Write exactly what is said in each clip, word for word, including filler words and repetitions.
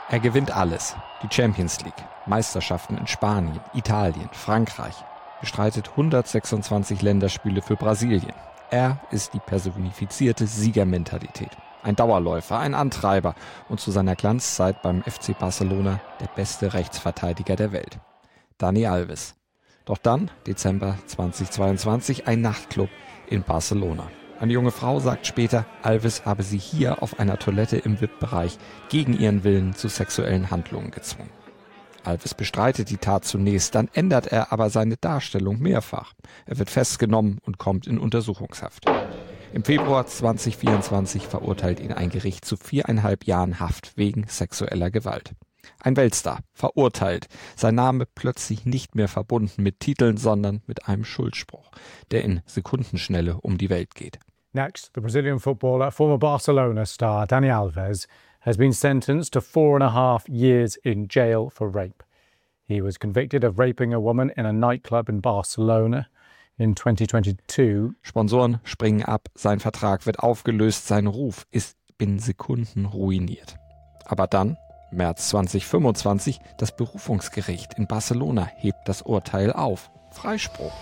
Er gewinnt alles. Die Champions League, Meisterschaften in Spanien, Italien, Frankreich. Bestreitet hundertsechsundzwanzig Länderspiele für Brasilien. Er ist die personifizierte Siegermentalität. Ein Dauerläufer, ein Antreiber und zu seiner Glanzzeit beim F C Barcelona der beste Rechtsverteidiger der Welt. Dani Alves. Doch dann, Dezember zweitausendzweiundzwanzig, ein Nachtclub in Barcelona. Eine junge Frau sagt später, Alves habe sie hier auf einer Toilette im V I P-Bereich gegen ihren Willen zu sexuellen Handlungen gezwungen. Alves bestreitet die Tat zunächst, dann ändert er aber seine Darstellung mehrfach. Er wird festgenommen und kommt in Untersuchungshaft. Im Februar zweitausendvierundzwanzig verurteilt ihn ein Gericht zu viereinhalb Jahren Haft wegen sexueller Gewalt. Ein Weltstar, verurteilt, sein Name plötzlich nicht mehr verbunden mit Titeln, sondern mit einem Schuldspruch, der in Sekundenschnelle um die Welt geht. Next, the Brazilian footballer, former Barcelona star Dani Alves, has been sentenced to four and a half years in jail for rape. He was convicted of raping a woman in a nightclub in Barcelona in twenty twenty-two. Sponsoren springen ab, sein Vertrag wird aufgelöst, sein Ruf ist binnen Sekunden ruiniert. Aber dann, März zweitausendfünfundzwanzig, das Berufungsgericht in Barcelona hebt das Urteil auf. Freispruch.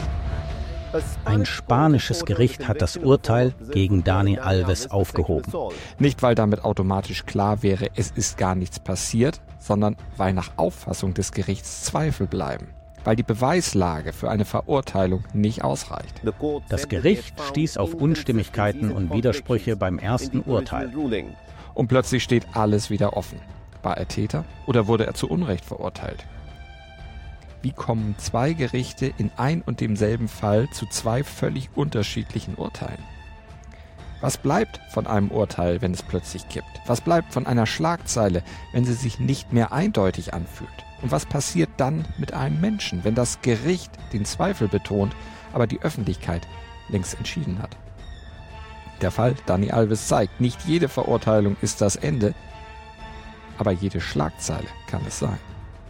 Ein spanisches Gericht hat das Urteil gegen Dani Alves aufgehoben. Nicht, weil damit automatisch klar wäre, es ist gar nichts passiert, sondern weil nach Auffassung des Gerichts Zweifel bleiben. Weil die Beweislage für eine Verurteilung nicht ausreicht. Das Gericht stieß auf Unstimmigkeiten und Widersprüche beim ersten Urteil. Und plötzlich steht alles wieder offen. War er Täter oder wurde er zu Unrecht verurteilt? Wie kommen zwei Gerichte in ein und demselben Fall zu zwei völlig unterschiedlichen Urteilen? Was bleibt von einem Urteil, wenn es plötzlich kippt? Was bleibt von einer Schlagzeile, wenn sie sich nicht mehr eindeutig anfühlt? Und was passiert dann mit einem Menschen, wenn das Gericht den Zweifel betont, aber die Öffentlichkeit längst entschieden hat? Der Fall Dani Alves zeigt, nicht jede Verurteilung ist das Ende, aber jede Schlagzeile kann es sein.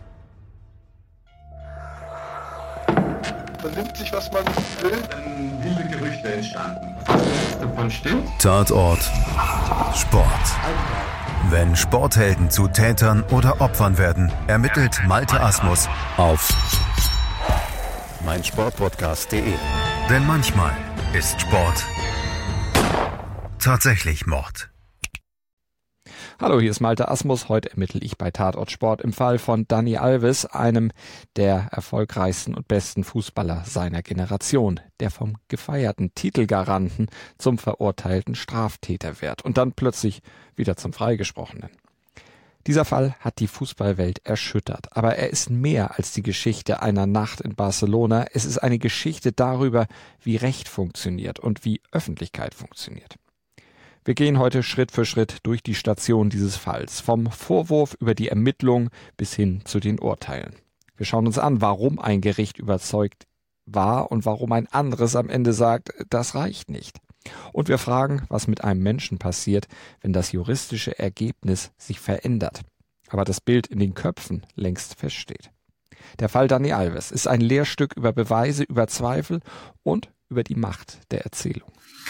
Man nimmt sich, was man will. Dann wilde Gerüchte entstanden. Was davon stimmt? Tatort Sport. Wenn Sporthelden zu Tätern oder Opfern werden, ermittelt Malte Asmus auf meinsportpodcast punkt de. Denn manchmal ist Sport tatsächlich Mord. Hallo, hier ist Malte Asmus. Heute ermittle ich bei Tatort Sport im Fall von Dani Alves, einem der erfolgreichsten und besten Fußballer seiner Generation, der vom gefeierten Titelgaranten zum verurteilten Straftäter wird und dann plötzlich wieder zum Freigesprochenen. Dieser Fall hat die Fußballwelt erschüttert, aber er ist mehr als die Geschichte einer Nacht in Barcelona. Es ist eine Geschichte darüber, wie Recht funktioniert und wie Öffentlichkeit funktioniert. Wir gehen heute Schritt für Schritt durch die Station dieses Falls, vom Vorwurf über die Ermittlung bis hin zu den Urteilen. Wir schauen uns an, warum ein Gericht überzeugt war und warum ein anderes am Ende sagt, das reicht nicht. Und wir fragen, was mit einem Menschen passiert, wenn das juristische Ergebnis sich verändert, aber das Bild in den Köpfen längst feststeht. Der Fall Dani Alves ist ein Lehrstück über Beweise, über Zweifel und über die Macht der Erzählung.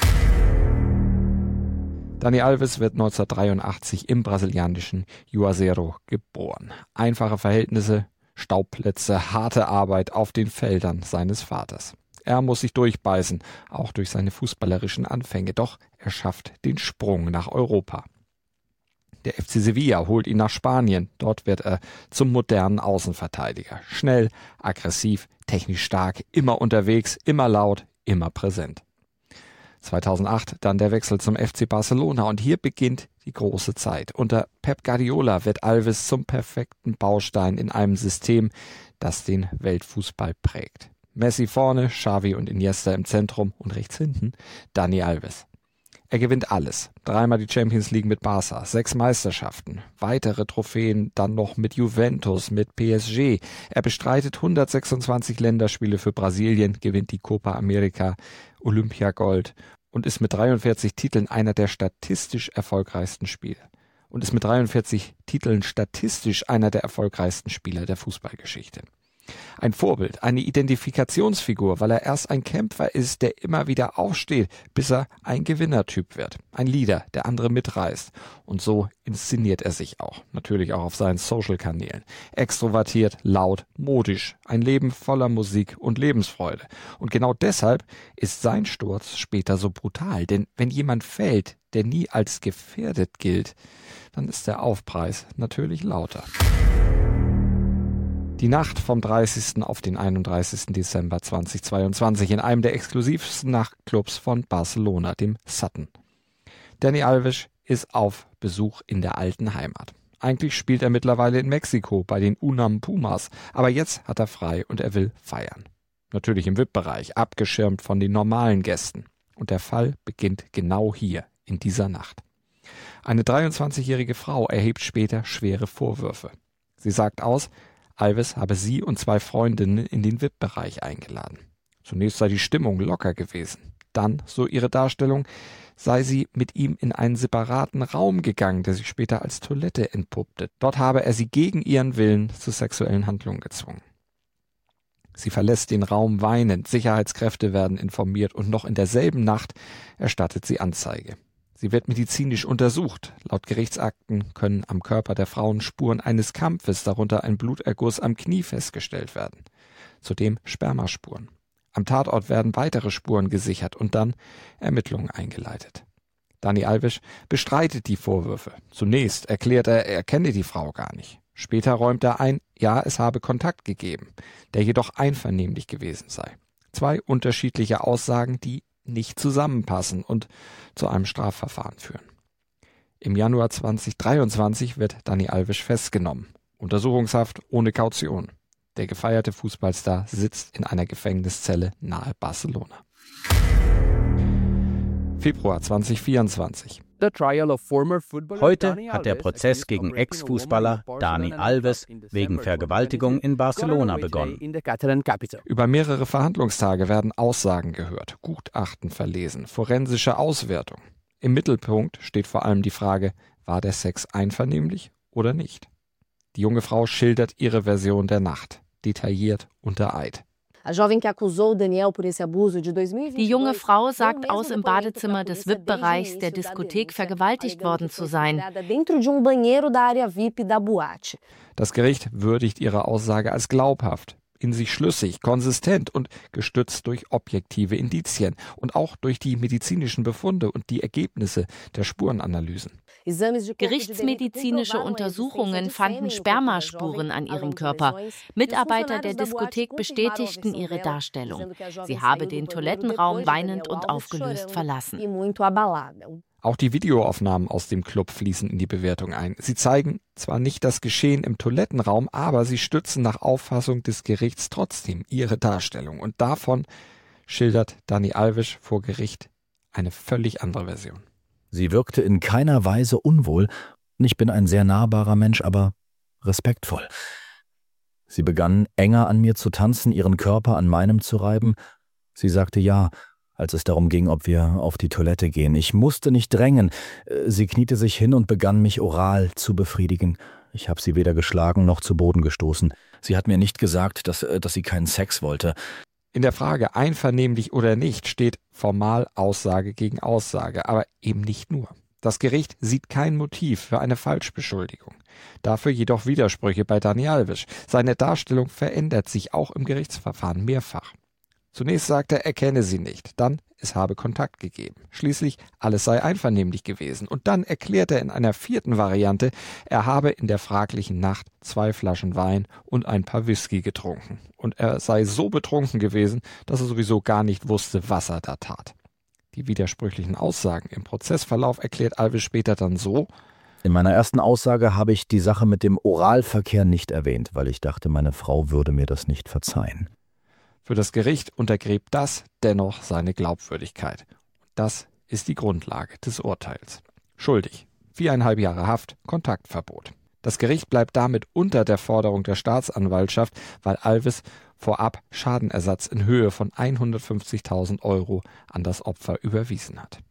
Dani Alves wird neunzehnhundertdreiundachtzig im brasilianischen Juazeiro geboren. Einfache Verhältnisse, Staubplätze, harte Arbeit auf den Feldern seines Vaters. Er muss sich durchbeißen, auch durch seine fußballerischen Anfänge, doch er schafft den Sprung nach Europa. Der F C Sevilla holt ihn nach Spanien, dort wird er zum modernen Außenverteidiger. Schnell, aggressiv, technisch stark, immer unterwegs, immer laut, immer präsent. zweitausendacht dann der Wechsel zum F C Barcelona und hier beginnt die große Zeit. Unter Pep Guardiola wird Alves zum perfekten Baustein in einem System, das den Weltfußball prägt. Messi vorne, Xavi und Iniesta im Zentrum und rechts hinten Dani Alves. Er gewinnt alles. Dreimal die Champions League mit Barca, sechs Meisterschaften, weitere Trophäen dann noch mit Juventus, mit P S G. Er bestreitet hundertsechsundzwanzig Länderspiele für Brasilien, gewinnt die Copa America, Olympiagold und ist mit dreiundvierzig Titeln einer der statistisch erfolgreichsten Spieler. Und ist mit dreiundvierzig Titeln statistisch einer der erfolgreichsten Spieler der Fußballgeschichte. Ein Vorbild, eine Identifikationsfigur, weil er erst ein Kämpfer ist, der immer wieder aufsteht, bis er ein Gewinnertyp wird. Ein Leader, der andere mitreißt. Und so inszeniert er sich auch. Natürlich auch auf seinen Social-Kanälen. Extrovertiert, laut, modisch. Ein Leben voller Musik und Lebensfreude. Und genau deshalb ist sein Sturz später so brutal. Denn wenn jemand fällt, der nie als gefährdet gilt, dann ist der Aufpreis natürlich lauter. Die Nacht vom dreißigsten auf den einunddreißigsten Dezember zweitausendzweiundzwanzig in einem der exklusivsten Nachtclubs von Barcelona, dem Sutton. Dani Alves ist auf Besuch in der alten Heimat. Eigentlich spielt er mittlerweile in Mexiko bei den Unam Pumas, aber jetzt hat er frei und er will feiern. Natürlich im V I P-Bereich, abgeschirmt von den normalen Gästen. Und der Fall beginnt genau hier, in dieser Nacht. Eine dreiundzwanzigjährige Frau erhebt später schwere Vorwürfe. Sie sagt aus, Alves habe sie und zwei Freundinnen in den V I P-Bereich eingeladen. Zunächst sei die Stimmung locker gewesen. Dann, so ihre Darstellung, sei sie mit ihm in einen separaten Raum gegangen, der sich später als Toilette entpuppte. Dort habe er sie gegen ihren Willen zu sexuellen Handlungen gezwungen. Sie verlässt den Raum weinend, Sicherheitskräfte werden informiert und noch in derselben Nacht erstattet sie Anzeige. Sie wird medizinisch untersucht. Laut Gerichtsakten können am Körper der Frauen Spuren eines Kampfes, darunter ein Bluterguss am Knie, festgestellt werden. Zudem Spermaspuren. Am Tatort werden weitere Spuren gesichert und dann Ermittlungen eingeleitet. Dani Alves bestreitet die Vorwürfe. Zunächst erklärt er, er kenne die Frau gar nicht. Später räumt er ein, ja, es habe Kontakt gegeben, der jedoch einvernehmlich gewesen sei. Zwei unterschiedliche Aussagen, die nicht zusammenpassen und zu einem Strafverfahren führen. Im Januar zweitausenddreiundzwanzig wird Dani Alves festgenommen. Untersuchungshaft ohne Kaution. Der gefeierte Fußballstar sitzt in einer Gefängniszelle nahe Barcelona. Februar zweitausendvierundzwanzig. Heute hat der Prozess gegen Ex-Fußballer Dani Alves wegen Vergewaltigung in Barcelona begonnen. Über mehrere Verhandlungstage werden Aussagen gehört, Gutachten verlesen, forensische Auswertung. Im Mittelpunkt steht vor allem die Frage, war der Sex einvernehmlich oder nicht? Die junge Frau schildert ihre Version der Nacht, detailliert unter Eid. Die junge Frau sagt aus, im Badezimmer des V I P-Bereichs der Diskothek vergewaltigt worden zu sein. Das Gericht würdigt ihre Aussage als glaubhaft, in sich schlüssig, konsistent und gestützt durch objektive Indizien und auch durch die medizinischen Befunde und die Ergebnisse der Spurenanalysen. Gerichtsmedizinische Untersuchungen fanden Spermaspuren an ihrem Körper. Mitarbeiter der Diskothek bestätigten ihre Darstellung. Sie habe den Toilettenraum weinend und aufgelöst verlassen. Auch die Videoaufnahmen aus dem Club fließen in die Bewertung ein. Sie zeigen zwar nicht das Geschehen im Toilettenraum, aber sie stützen nach Auffassung des Gerichts trotzdem ihre Darstellung. Und davon schildert Dani Alves vor Gericht eine völlig andere Version. Sie wirkte in keiner Weise unwohl. Ich bin ein sehr nahbarer Mensch, aber respektvoll. Sie begann, enger an mir zu tanzen, ihren Körper an meinem zu reiben. Sie sagte ja, als es darum ging, ob wir auf die Toilette gehen. Ich musste nicht drängen. Sie kniete sich hin und begann, mich oral zu befriedigen. Ich habe sie weder geschlagen noch zu Boden gestoßen. Sie hat mir nicht gesagt, dass, dass sie keinen Sex wollte. In der Frage, einvernehmlich oder nicht, steht formal Aussage gegen Aussage, aber eben nicht nur. Das Gericht sieht kein Motiv für eine Falschbeschuldigung. Dafür jedoch Widersprüche bei Dani Alves. Seine Darstellung verändert sich auch im Gerichtsverfahren mehrfach. Zunächst sagt er, er kenne sie nicht, dann es habe Kontakt gegeben. Schließlich, alles sei einvernehmlich gewesen. Und dann erklärt er in einer vierten Variante, er habe in der fraglichen Nacht zwei Flaschen Wein und ein paar Whisky getrunken. Und er sei so betrunken gewesen, dass er sowieso gar nicht wusste, was er da tat. Die widersprüchlichen Aussagen im Prozessverlauf erklärt Alves später dann so: In meiner ersten Aussage habe ich die Sache mit dem Oralverkehr nicht erwähnt, weil ich dachte, meine Frau würde mir das nicht verzeihen. Für das Gericht untergräbt das dennoch seine Glaubwürdigkeit. Das ist die Grundlage des Urteils. Schuldig, viereinhalb Jahre Haft, Kontaktverbot. Das Gericht bleibt damit unter der Forderung der Staatsanwaltschaft, weil Alves vorab Schadenersatz in Höhe von hundertfünfzigtausend Euro an das Opfer überwiesen hat.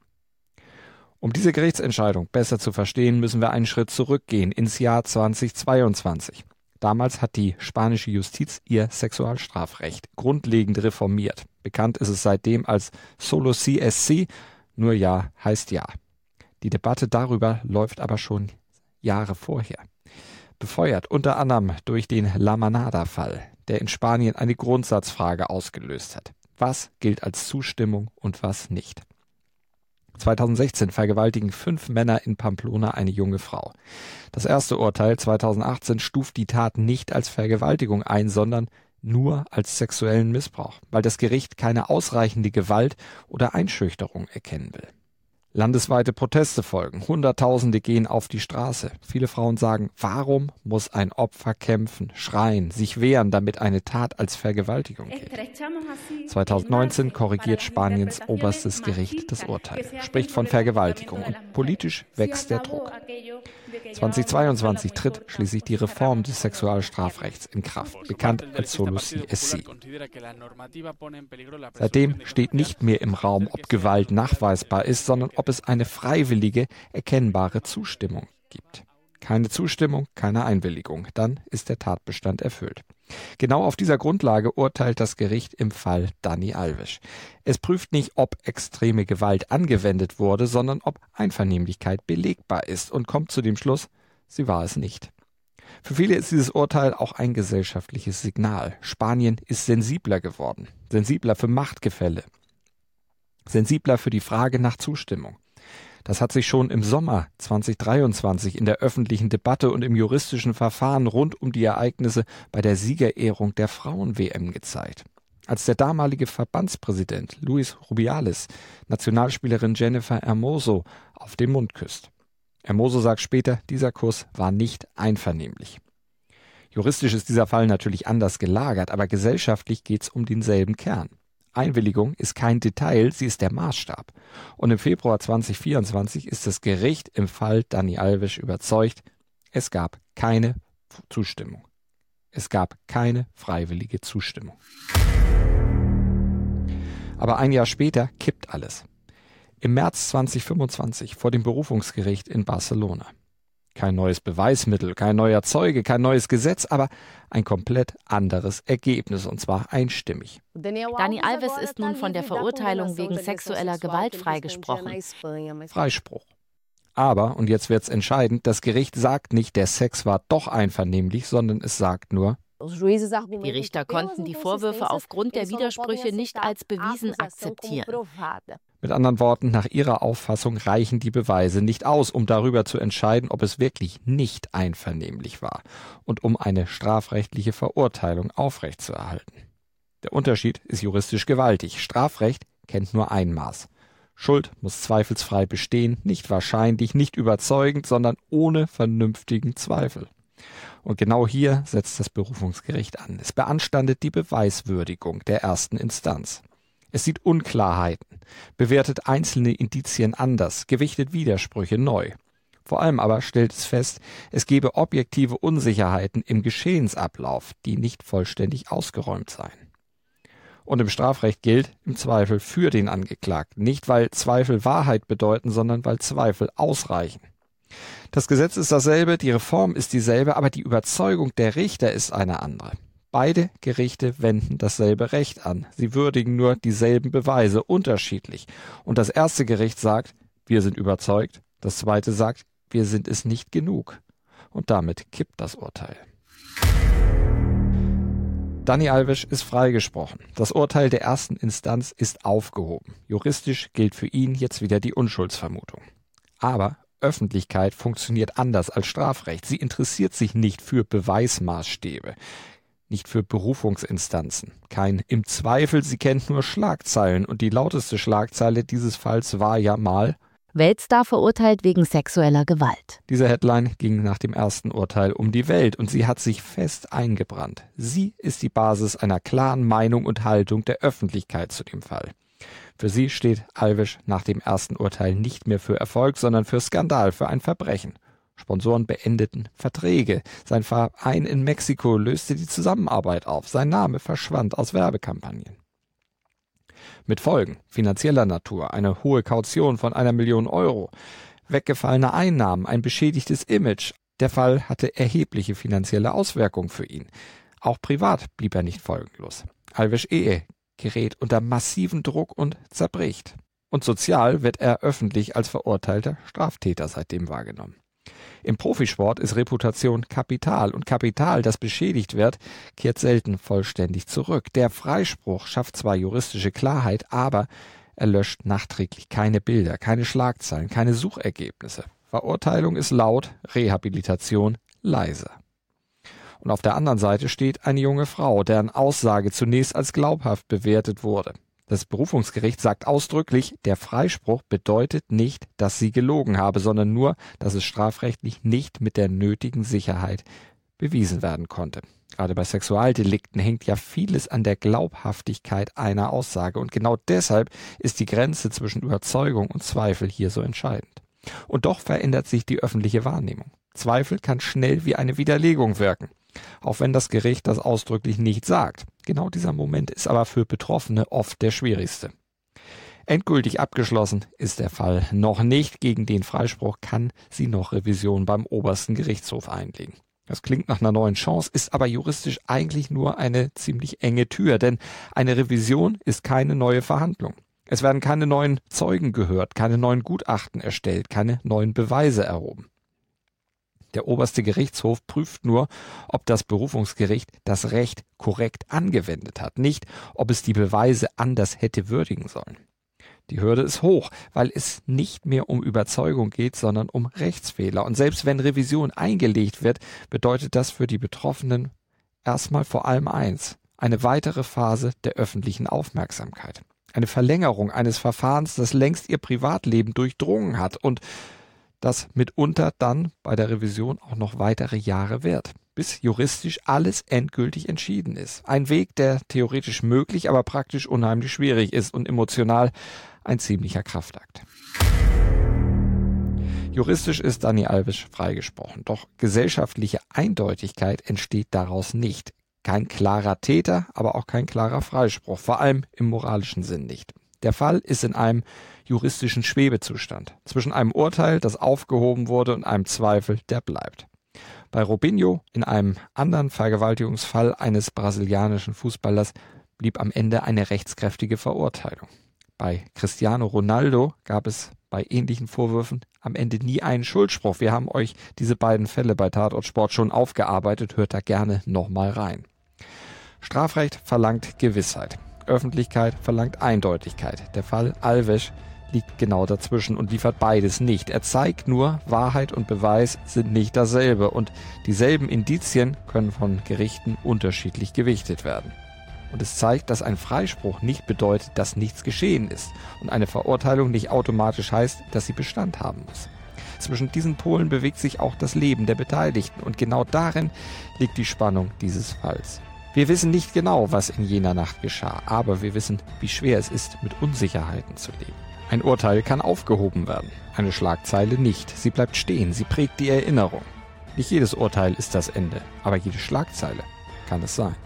Um diese Gerichtsentscheidung besser zu verstehen, müssen wir einen Schritt zurückgehen ins Jahr zweitausendzweiundzwanzig. Damals hat die spanische Justiz ihr Sexualstrafrecht grundlegend reformiert. Bekannt ist es seitdem als Solo sí es sí, nur Ja heißt Ja. Die Debatte darüber läuft aber schon Jahre vorher. Befeuert unter anderem durch den La Manada-Fall, der in Spanien eine Grundsatzfrage ausgelöst hat. Was gilt als Zustimmung und was nicht? zweitausendsechzehn vergewaltigen fünf Männer in Pamplona eine junge Frau. Das erste Urteil zweitausendachtzehn stuft die Tat nicht als Vergewaltigung ein, sondern nur als sexuellen Missbrauch, weil das Gericht keine ausreichende Gewalt oder Einschüchterung erkennen will. Landesweite Proteste folgen. Hunderttausende gehen auf die Straße. Viele Frauen sagen, warum muss ein Opfer kämpfen, schreien, sich wehren, damit eine Tat als Vergewaltigung gilt? zweitausendneunzehn korrigiert Spaniens oberstes Gericht das Urteil, spricht von Vergewaltigung und politisch wächst der Druck. zweitausendzweiundzwanzig tritt schließlich die Reform des Sexualstrafrechts in Kraft, bekannt als Solo sí es sí. Seitdem steht nicht mehr im Raum, ob Gewalt nachweisbar ist, sondern ob es eine freiwillige, erkennbare Zustimmung gibt. Keine Zustimmung, keine Einwilligung, dann ist der Tatbestand erfüllt. Genau auf dieser Grundlage urteilt das Gericht im Fall Dani Alves. Es prüft nicht, ob extreme Gewalt angewendet wurde, sondern ob Einvernehmlichkeit belegbar ist und kommt zu dem Schluss, sie war es nicht. Für viele ist dieses Urteil auch ein gesellschaftliches Signal. Spanien ist sensibler geworden, sensibler für Machtgefälle, sensibler für die Frage nach Zustimmung. Das hat sich schon im Sommer zweitausenddreiundzwanzig in der öffentlichen Debatte und im juristischen Verfahren rund um die Ereignisse bei der Siegerehrung der Frauen-W M gezeigt. Als der damalige Verbandspräsident Luis Rubiales Nationalspielerin Jennifer Hermoso auf den Mund küsst. Hermoso sagt später, dieser Kuss war nicht einvernehmlich. Juristisch ist dieser Fall natürlich anders gelagert, aber gesellschaftlich geht es um denselben Kern. Einwilligung ist kein Detail, sie ist der Maßstab. Und im Februar zweitausendvierundzwanzig ist das Gericht im Fall Dani Alves überzeugt, es gab keine Zustimmung. Es gab keine freiwillige Zustimmung. Aber ein Jahr später kippt alles. Im März zweitausendfünfundzwanzig vor dem Berufungsgericht in Barcelona. Kein neues Beweismittel, kein neuer Zeuge, kein neues Gesetz, aber ein komplett anderes Ergebnis, und zwar einstimmig. Dani Alves ist nun von der Verurteilung wegen sexueller Gewalt freigesprochen. Freispruch. Aber, und jetzt wird's entscheidend, das Gericht sagt nicht, der Sex war doch einvernehmlich, sondern es sagt nur, die Richter konnten die Vorwürfe aufgrund der Widersprüche nicht als bewiesen akzeptieren. Mit anderen Worten, nach ihrer Auffassung reichen die Beweise nicht aus, um darüber zu entscheiden, ob es wirklich nicht einvernehmlich war und um eine strafrechtliche Verurteilung aufrechtzuerhalten. Der Unterschied ist juristisch gewaltig. Strafrecht kennt nur ein Maß. Schuld muss zweifelsfrei bestehen, nicht wahrscheinlich, nicht überzeugend, sondern ohne vernünftigen Zweifel. Und genau hier setzt das Berufungsgericht an. Es beanstandet die Beweiswürdigung der ersten Instanz. Es sieht Unklarheiten, bewertet einzelne Indizien anders, gewichtet Widersprüche neu. Vor allem aber stellt es fest, es gebe objektive Unsicherheiten im Geschehensablauf, die nicht vollständig ausgeräumt seien. Und im Strafrecht gilt im Zweifel für den Angeklagten, nicht weil Zweifel Wahrheit bedeuten, sondern weil Zweifel ausreichen. Das Gesetz ist dasselbe, die Reform ist dieselbe, aber die Überzeugung der Richter ist eine andere. Beide Gerichte wenden dasselbe Recht an. Sie würdigen nur dieselben Beweise unterschiedlich. Und das erste Gericht sagt, wir sind überzeugt. Das zweite sagt, wir sind es nicht genug. Und damit kippt das Urteil. Dani Alves ist freigesprochen. Das Urteil der ersten Instanz ist aufgehoben. Juristisch gilt für ihn jetzt wieder die Unschuldsvermutung. Aber Öffentlichkeit funktioniert anders als Strafrecht. Sie interessiert sich nicht für Beweismaßstäbe, nicht für Berufungsinstanzen. Kein im Zweifel, sie kennt nur Schlagzeilen. Und die lauteste Schlagzeile dieses Falls war ja mal: Weltstar verurteilt wegen sexueller Gewalt. Diese Headline ging nach dem ersten Urteil um die Welt und sie hat sich fest eingebrannt. Sie ist die Basis einer klaren Meinung und Haltung der Öffentlichkeit zu dem Fall. Für sie steht Alves nach dem ersten Urteil nicht mehr für Erfolg, sondern für Skandal, für ein Verbrechen. Sponsoren beendeten Verträge. Sein Verein in Mexiko löste die Zusammenarbeit auf. Sein Name verschwand aus Werbekampagnen. Mit Folgen finanzieller Natur, eine hohe Kaution von einer Million Euro, weggefallene Einnahmen, ein beschädigtes Image. Der Fall hatte erhebliche finanzielle Auswirkungen für ihn. Auch privat blieb er nicht folgenlos. Alves' Ehe gerät unter massiven Druck und zerbricht. Und sozial wird er öffentlich als verurteilter Straftäter seitdem wahrgenommen. Im Profisport ist Reputation Kapital und Kapital, das beschädigt wird, kehrt selten vollständig zurück. Der Freispruch schafft zwar juristische Klarheit, aber er löscht nachträglich keine Bilder, keine Schlagzeilen, keine Suchergebnisse. Verurteilung ist laut, Rehabilitation leise. Und auf der anderen Seite steht eine junge Frau, deren Aussage zunächst als glaubhaft bewertet wurde. Das Berufungsgericht sagt ausdrücklich, der Freispruch bedeutet nicht, dass sie gelogen habe, sondern nur, dass es strafrechtlich nicht mit der nötigen Sicherheit bewiesen werden konnte. Gerade bei Sexualdelikten hängt ja vieles an der Glaubhaftigkeit einer Aussage und genau deshalb ist die Grenze zwischen Überzeugung und Zweifel hier so entscheidend. Und doch verändert sich die öffentliche Wahrnehmung. Zweifel kann schnell wie eine Widerlegung wirken, auch wenn das Gericht das ausdrücklich nicht sagt. Genau dieser Moment ist aber für Betroffene oft der schwierigste. Endgültig abgeschlossen ist der Fall noch nicht. Gegen den Freispruch kann sie noch Revision beim obersten Gerichtshof einlegen. Das klingt nach einer neuen Chance, ist aber juristisch eigentlich nur eine ziemlich enge Tür, denn eine Revision ist keine neue Verhandlung. Es werden keine neuen Zeugen gehört, keine neuen Gutachten erstellt, keine neuen Beweise erhoben. Der oberste Gerichtshof prüft nur, ob das Berufungsgericht das Recht korrekt angewendet hat, nicht ob es die Beweise anders hätte würdigen sollen. Die Hürde ist hoch, weil es nicht mehr um Überzeugung geht, sondern um Rechtsfehler. Und selbst wenn Revision eingelegt wird, bedeutet das für die Betroffenen erstmal vor allem eins: eine weitere Phase der öffentlichen Aufmerksamkeit. Eine Verlängerung eines Verfahrens, das längst ihr Privatleben durchdrungen hat und das mitunter dann bei der Revision auch noch weitere Jahre währt, bis juristisch alles endgültig entschieden ist. Ein Weg, der theoretisch möglich, aber praktisch unheimlich schwierig ist und emotional ein ziemlicher Kraftakt. Juristisch ist Dani Alves freigesprochen, doch gesellschaftliche Eindeutigkeit entsteht daraus nicht. Kein klarer Täter, aber auch kein klarer Freispruch, vor allem im moralischen Sinn nicht. Der Fall ist in einem juristischen Schwebezustand, zwischen einem Urteil, das aufgehoben wurde, und einem Zweifel, der bleibt. Bei Robinho, in einem anderen Vergewaltigungsfall eines brasilianischen Fußballers, blieb am Ende eine rechtskräftige Verurteilung. Bei Cristiano Ronaldo gab es bei ähnlichen Vorwürfen am Ende nie einen Schuldspruch. Wir haben euch diese beiden Fälle bei Tatort Sport schon aufgearbeitet, hört da gerne nochmal rein. Strafrecht verlangt Gewissheit. Öffentlichkeit verlangt Eindeutigkeit. Der Fall Alves liegt genau dazwischen und liefert beides nicht. Er zeigt nur, Wahrheit und Beweis sind nicht dasselbe und dieselben Indizien können von Gerichten unterschiedlich gewichtet werden. Und es zeigt, dass ein Freispruch nicht bedeutet, dass nichts geschehen ist und eine Verurteilung nicht automatisch heißt, dass sie Bestand haben muss. Zwischen diesen Polen bewegt sich auch das Leben der Beteiligten und genau darin liegt die Spannung dieses Falls. Wir wissen nicht genau, was in jener Nacht geschah, aber wir wissen, wie schwer es ist, mit Unsicherheiten zu leben. Ein Urteil kann aufgehoben werden, eine Schlagzeile nicht. Sie bleibt stehen, sie prägt die Erinnerung. Nicht jedes Urteil ist das Ende, aber jede Schlagzeile kann es sein.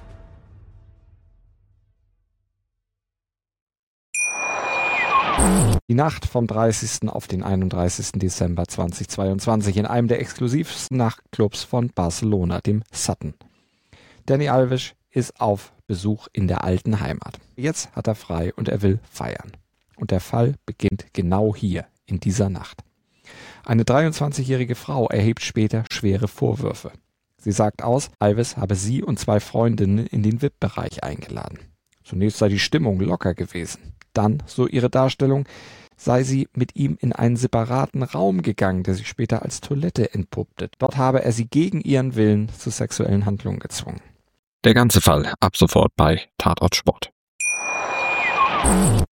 Die Nacht vom dreißigsten auf den einunddreißigsten Dezember zweitausendzweiundzwanzig in einem der exklusivsten Nachtclubs von Barcelona, dem Sutton. Dani Alves ist auf Besuch in der alten Heimat. Jetzt hat er frei und er will feiern. Und der Fall beginnt genau hier, in dieser Nacht. Eine dreiundzwanzigjährige Frau erhebt später schwere Vorwürfe. Sie sagt aus, Alves habe sie und zwei Freundinnen in den V I P-Bereich eingeladen. Zunächst sei die Stimmung locker gewesen. Dann, so ihre Darstellung, sei sie mit ihm in einen separaten Raum gegangen, der sich später als Toilette entpuppte. Dort habe er sie gegen ihren Willen zu sexuellen Handlungen gezwungen. Der ganze Fall ab sofort bei Tatort Sport.